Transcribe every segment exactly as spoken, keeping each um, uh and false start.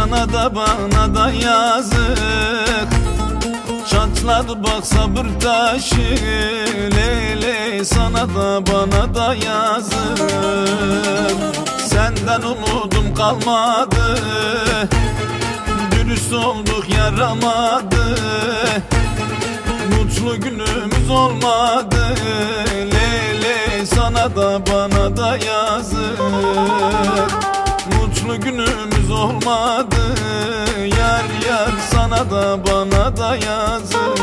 sana da bana da yazık. Çatladı bak sabır taşı, Leyli sana da bana da yazık. Senden umudum kalmadı, dürüst olduk yaramadı. Mutlu günümüz olmadı, Leyli sana da bana da yazık. Mutlu günümüz olmadı, yar yar sana da bana da yazık.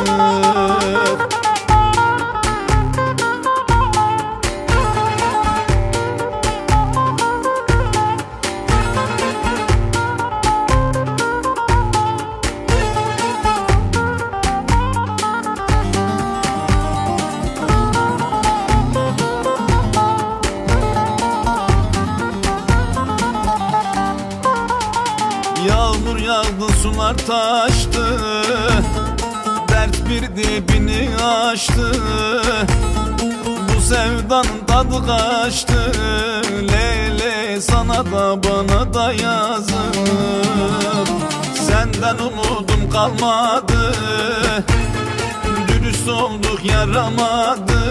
Yağmur yağdı sular taştı, dert bir dibini aştı. Bu sevdanın tadı kaçtı, Leyli sana da bana da yazık. Senden umudum kalmadı, dürüst olduk yaramadı.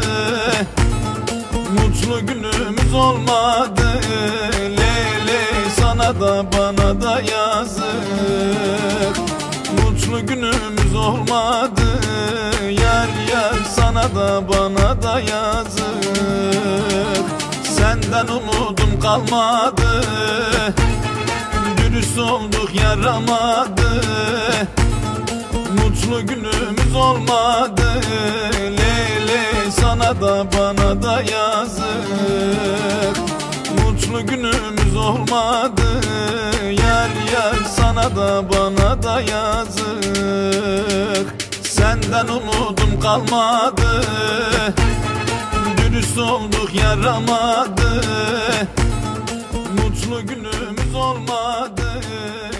Mutlu günümüz olmadı, Leyli sana da bana da yazık. Mutlu günümüz olmadı, yar yar sana da bana da yazık. Senden umudum kalmadı, dürüst olduk yaramadı. Mutlu günümüz olmadı, Leyli sana da bana da yazık. Mutlu günümüz olmadı, yar yar sana da bana da yazık. Senden umudum kalmadı, dürüst olduk yaramadı. Mutlu günümüz olmadı.